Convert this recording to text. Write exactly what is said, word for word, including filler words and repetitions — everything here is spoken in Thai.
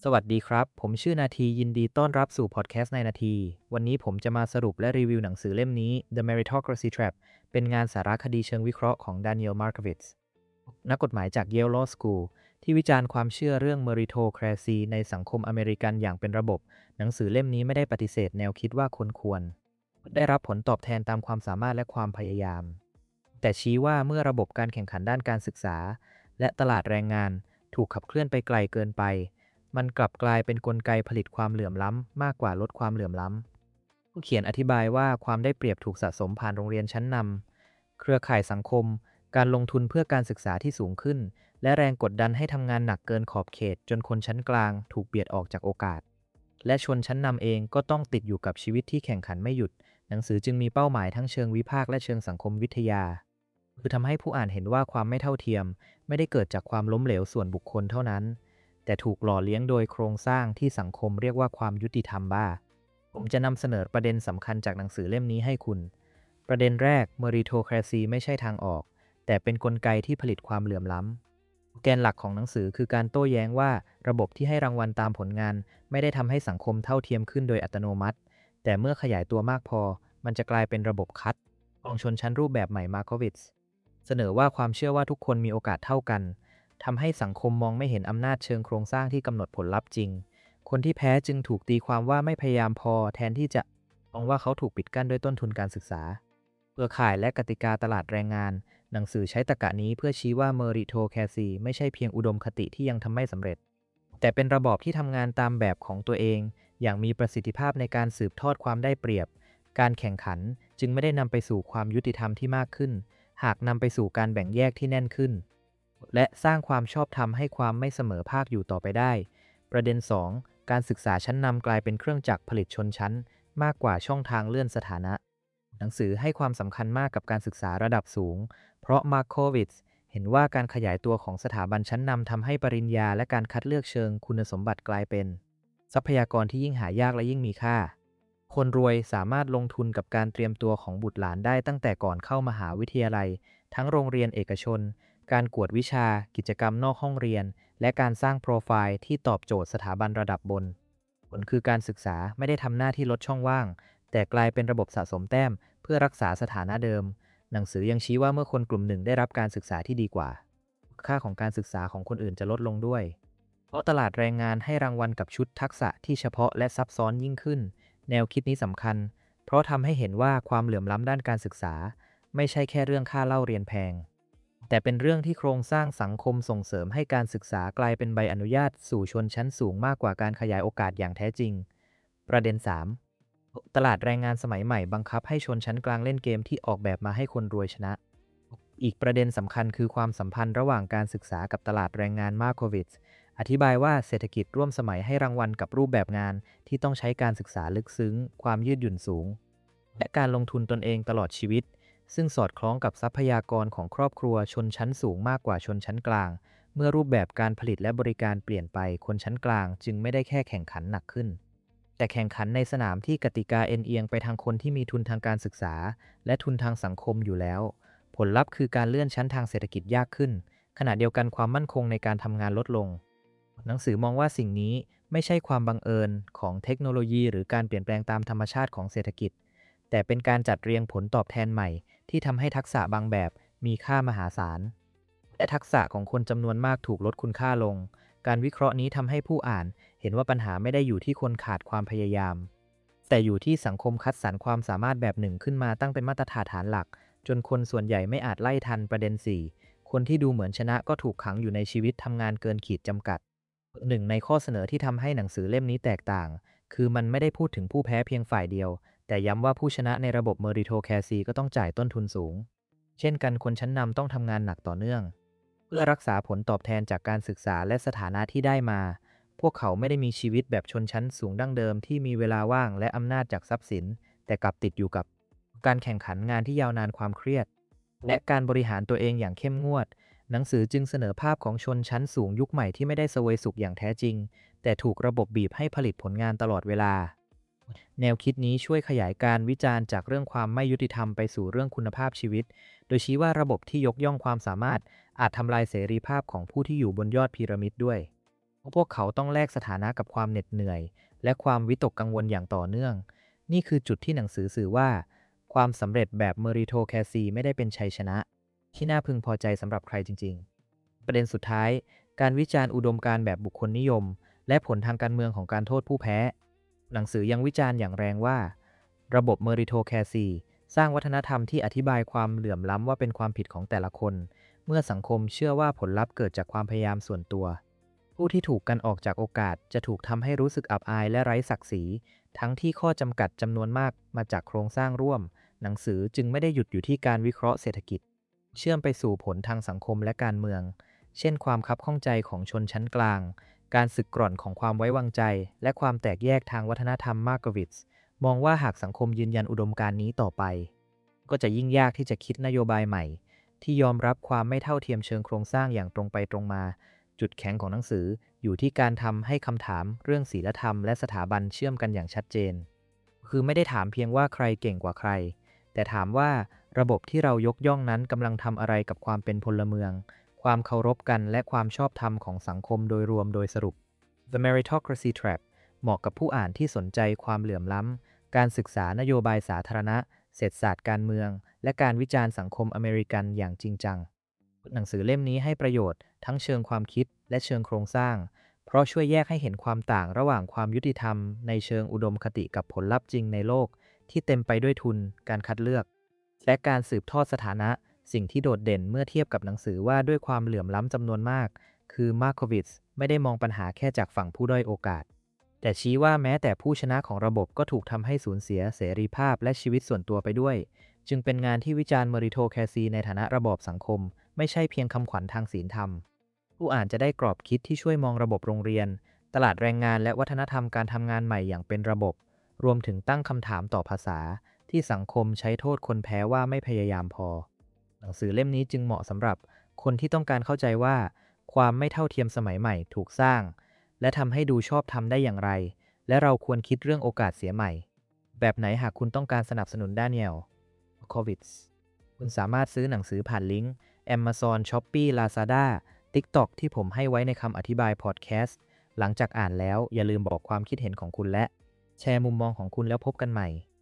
สวัสดีครับ ผมชื่อนาทียินดีต้อนรับสู่พอดแคสต์ในนาที วันนี้ผมจะมาสรุปและรีวิวหนังสือเล่มนี้ The Meritocracy Trap เป็นงานสารคดีเชิงวิเคราะห์ของ Daniel Markovits นักกฎหมายจาก Yale Law School ที่วิจารณ์ความเชื่อเรื่อง meritocracy ในสังคมอเมริกันอย่างเป็นระบบ หนังสือเล่มนี้ไม่ได้ปฏิเสธแนวคิดว่าคนควรได้รับผลตอบแทนตามความสามารถและความพยายาม แต่ชี้ว่าเมื่อระบบการแข่งขันด้านการศึกษาและตลาดแรงงานถูกขับเคลื่อนไปไกลเกินไปมันกลับกลายเป็นกลไกผลิตความเหลื่อมล้ำมากกว่าลดความเหลื่อมล้ำผู้เขียนอธิบายว่าความได้เปรียบถูกสะสมผ่านโรงเรียนชั้นนำเครือข่ายสังคมการลงทุนเพื่อการศึกษาที่สูงขึ้นและแรงกดดันให้ทำงานหนักเกินขอบเขตจนคนชั้นกลางถูกเบียดออกจากโอกาสและชนชั้นนำเองก็ต้องติดอยู่กับชีวิตที่แข่งขันไม่หยุดหนังสือจึงมีเป้าหมายทั้งเชิงวิพากษ์และเชิงสังคมวิทยาคือทำให้ผู้อ่านเห็นว่าความไม่เท่าเทียมไม่ได้เกิดจากความล้มเหลวส่วนบุคคลเท่านั้นแต่ถูกหล่อเลี้ยงโดยโครงสร้างที่สังคมเรียกว่าความยุติธรรมบ้าผมจะนำเสนอประเด็นสำคัญจากหนังสือเล่มนี้ให้คุณประเด็นแรก meritocracy ไม่ใช่ทางออกแต่เป็นกลไกที่ผลิตความเหลื่อมล้ำแกนหลักของหนังสือคือการโต้แย้งว่าระบบที่ให้รางวัลตามผลงานไม่ได้ทำให้สังคมเท่าเทียมขึ้นโดยอัตโนมัติแต่เมื่อขยายตัวมากพอมันจะกลายเป็นระบบคัดของชนชั้นรูปแบบใหม่มาร์โควิทส์เสนอว่าความเชื่อว่าทุกคนมีโอกาสเท่ากันทำให้สังคมมองไม่เห็นอำนาจเชิงโครงสร้างที่กำหนดผลลัพธ์จริงคนที่แพ้จึงถูกตีความว่าไม่พยายามพอแทนที่จะมองว่าเขาถูกปิดกั้นด้วยต้นทุนการศึกษาเครือข่ายและกติกาตลาดแรงงานหนังสือใช้ตรรกะนี้เพื่อชี้ว่า meritocracy ไม่ใช่เพียงอุดมคติที่ยังทำไม่สำเร็จแต่เป็นระบอบที่ทำงานตามแบบของตัวเองอย่างมีประสิทธิภาพในการสืบทอดความได้เปรียบการแข่งขันจึงไม่ได้นำไปสู่ความยุติธรรมที่มากขึ้นหากนำไปสู่การแบ่งแยกที่แน่นขึ้นและสร้างความชอบธรรมให้ความไม่เสมอภาคอยู่ต่อไปได้ประเด็น สอง การศึกษาชั้นนำกลายเป็นเครื่องจักรผลิตชนชั้นมากกว่าช่องทางเลื่อนสถานะหนังสือให้ความสำคัญมากกับการศึกษาระดับสูงเพราะมาร์โควิทส์เห็นว่าการขยายตัวของสถาบันชั้นนำทำให้ปริญญาและการคัดเลือกเชิงคุณสมบัติกลายเป็นทรัพยากรที่ยิ่งหายากและยิ่งมีค่าคนรวยสามารถลงทุนกับการเตรียมตัวของบุตรหลานได้ตั้งแต่ก่อนเข้ามหาวิทยาลัยทั้งโรงเรียนเอกชนการกวดวิชากิจกรรมนอกห้องเรียนและการสร้างโปรไฟล์ที่ตอบโจทย์สถาบันระดับบนผลคือการศึกษาไม่ได้ทำหน้าที่ลดช่องว่างแต่กลายเป็นระบบสะสมแต้มเพื่อรักษาสถานะเดิมหนังสือยังชี้ว่าเมื่อคนกลุ่มหนึ่งได้รับการศึกษาที่ดีกว่าค่าของการศึกษาของคนอื่นจะลดลงด้วยเพราะตลาดแรงงานให้รางวัลกับชุดทักษะที่เฉพาะและซับซ้อนยิ่งขึ้นแนวคิดนี้สำคัญเพราะทำให้เห็นว่าความเหลื่อมล้ำด้านการศึกษาไม่ใช่แค่เรื่องค่าเล่าเรียนแพงแต่เป็นเรื่องที่โครงสร้างสังคมส่งเสริมให้การศึกษากลายเป็นใบอนุญาตสู่ชนชั้นสูงมากกว่าการขยายโอกาสอย่างแท้จริงประเด็น สาม ตลาดแรงงานสมัยใหม่บังคับให้ชนชั้นกลางเล่นเกมที่ออกแบบมาให้คนรวยชนะอีกประเด็นสำคัญคือความสัมพันธ์ระหว่างการศึกษากับตลาดแรงงานมาร์โควิทส์อธิบายว่าเศรษฐกิจร่วมสมัยให้รางวัลกับรูปแบบงานที่ต้องใช้การศึกษาลึกซึ้งความยืดหยุ่นสูงและการลงทุนตนเองตลอดชีวิตซึ่งสอดคล้องกับทรัพยากรของครอบครัวชนชั้นสูงมากกว่าชนชั้นกลางเมื่อรูปแบบการผลิตและบริการเปลี่ยนไปคนชั้นกลางจึงไม่ได้แค่แข่งขันหนักขึ้นแต่แข่งขันในสนามที่กติกาเอ็นเอียงไปทางคนที่มีทุนทางการศึกษาและทุนทางสังคมอยู่แล้วผลลัพธ์คือการเลื่อนชั้นทางเศรษฐกิจยากขึ้นขณะเดียวกันความมั่นคงในการทำงานลดลงหนังสือมองว่าสิ่งนี้ไม่ใช่ความบังเอิญของเทคโนโลยีหรือการเปลี่ยนแปลงตามธรรมชาติของเศรษฐกิจแต่เป็นการจัดเรียงผลตอบแทนใหม่ที่ทำให้ทักษะบางแบบมีค่ามหาศาลและทักษะของคนจำนวนมากถูกลดคุณค่าลงการวิเคราะห์นี้ทำให้ผู้อ่านเห็นว่าปัญหาไม่ได้อยู่ที่คนขาดความพยายามแต่อยู่ที่สังคมคัดสรรความสามารถแบบหนึ่งขึ้นมาตั้งเป็นมาตรฐานหลักจนคนส่วนใหญ่ไม่อาจไล่ทันประเด็น สี่ คนที่ดูเหมือนชนะก็ถูกขังอยู่ในชีวิตทำงานเกินขีดจำกัดหนึ่งในข้อเสนอที่ทำให้หนังสือเล่มนี้แตกต่างคือมันไม่ได้พูดถึงผู้แพ้เพียงฝ่ายเดียวแต่ย้ำว่าผู้ชนะในระบบ meritocracy ก็ต้องจ่ายต้นทุนสูงเช่นกันคนชั้นนำต้องทำงานหนักต่อเนื่องเพื่อรักษาผลตอบแทนจากการศึกษาและสถานะที่ได้มาพวกเขาไม่ได้มีชีวิตแบบชนชั้นสูงดั้งเดิมที่มีเวลาว่างและอำนาจจากทรัพย์สินแต่กลับติดอยู่กับการแข่งขันงานที่ยาวนานความเครียดและการบริหารตัวเองอย่างเข้มงวดหนังสือจึงเสนอภาพของชนชั้นสูงยุคใหม่ที่ไม่ได้เสวยสุขอย่างแท้จริงแต่ถูกระบบบีบให้ผลิตผลงานตลอดเวลาแนวคิดนี้ช่วยขยายการวิจารณ์จากเรื่องความไม่ยุติธรรมไปสู่เรื่องคุณภาพชีวิตโดยชี้ว่าระบบที่ยกย่องความสามารถอาจทำลายเสรีภาพของผู้ที่อยู่บนยอดพีระมิดด้วยพวกเขาต้องแลกสถานะกับความเหน็ดเหนื่อยและความวิตกกังวลอย่างต่อเนื่องนี่คือจุดที่หนังสือสื่อว่าความสำเร็จแบบเมริโทแคซีไม่ได้เป็นชัยชนะที่น่าพึงพอใจสำหรับใครจริงๆประเด็นสุดท้ายการวิจารณ์อุดมการณ์แบบบุคคลนิยมและผลทางการเมืองของการโทษผู้แพ้หนังสือยังวิจารณ์อย่างแรงว่าระบบเมริโทแคซีสร้างวัฒนธรรมที่อธิบายความเหลื่อมล้ำว่าเป็นความผิดของแต่ละคนเมื่อสังคมเชื่อว่าผลลัพธ์เกิดจากความพยายามส่วนตัวผู้ที่ถูกกันออกจากโอกาสจะถูกทำให้รู้สึกอับอายและไร้ศักดิ์ศรีทั้งที่ข้อจำกัดจำนวนมากมาจากโครงสร้างร่วมหนังสือจึงไม่ได้หยุดอยู่ที่การวิเคราะห์เศรษฐกิจเชื่อมไปสู่ผลทางสังคมและการเมืองเช่นความคับข้องใจของชนชั้นกลางการสึกกร่อนของความไว้วางใจและความแตกแยกทางวัฒนธรรมมาร์กวิทซ์มองว่าหากสังคมยืนยันอุดมการณ์นี้ต่อไปก็จะยิ่งยากที่จะคิดนโยบายใหม่ที่ยอมรับความไม่เท่าเทียมเชิงโครงสร้างอย่างตรงไปตรงมาจุดแข็งของหนังสืออยู่ที่การทำให้คำถามเรื่องศีลธรรมและสถาบันเชื่อมกันอย่างชัดเจนคือไม่ได้ถามเพียงว่าใครเก่งกว่าใครแต่ถามว่าระบบที่เรายกย่องนั้นกำลังทำอะไรกับความเป็นพลเมืองความเคารพกันและความชอบธรรมของสังคมโดยรวมโดยสรุป The Meritocracy Trap เหมาะกับผู้อ่านที่สนใจความเหลื่อมล้ำการศึกษานโยบายสาธารณะเศรษฐศาสตร์การเมืองและการวิจารณ์สังคมอเมริกันอย่างจริงจังหนังสือเล่มนี้ให้ประโยชน์ทั้งเชิงความคิดและเชิงโครงสร้างเพราะช่วยแยกให้เห็นความต่างระหว่างความยุติธรรมในเชิงอุดมคติกับผลลัพธ์จริงในโลกที่เต็มไปด้วยทุนการคัดเลือกและการสืบทอดสถานะสิ่งที่โดดเด่นเมื่อเทียบกับหนังสือว่าด้วยความเหลื่อมล้ำจำนวนมากคือมาร์โควิทซ์ไม่ได้มองปัญหาแค่จากฝั่งผู้ด้อยโอกาสแต่ชี้ว่าแม้แต่ผู้ชนะของระบบก็ถูกทำให้สูญเสียเสรีภาพและชีวิตส่วนตัวไปด้วยจึงเป็นงานที่วิจารณ์เมริโทแคซีในฐานะระบอบสังคมไม่ใช่เพียงคำขวัญทางศีลธรรมผู้อ่านจะได้กรอบคิดที่ช่วยมองระบบโรงเรียนตลาดแรงงานและวัฒนธรรมการทำงานใหม่อย่างเป็นระบบรวมถึงตั้งคำถามต่อภาษาที่สังคมใช้โทษคนแพ้ว่าไม่พยายามพอหนังสือเล่มนี้จึงเหมาะสำหรับคนที่ต้องการเข้าใจว่าความไม่เท่าเทียมสมัยใหม่ถูกสร้างและทำให้ดูชอบธรรมได้อย่างไรและเราควรคิดเรื่องโอกาสเสียใหม่แบบไหนหากคุณต้องการสนับสนุนดาเนียลโควิดคุณสามารถซื้อหนังสือผ่านลิงก์ Amazon Shopee Lazada TikTok ที่ผมให้ไว้ในคำอธิบายพอดแคสต์หลังจากอ่านแล้วอย่าลืมบอกความคิดเห็นของคุณและแชร์มุมมองของคุณแล้วพบกันใหม่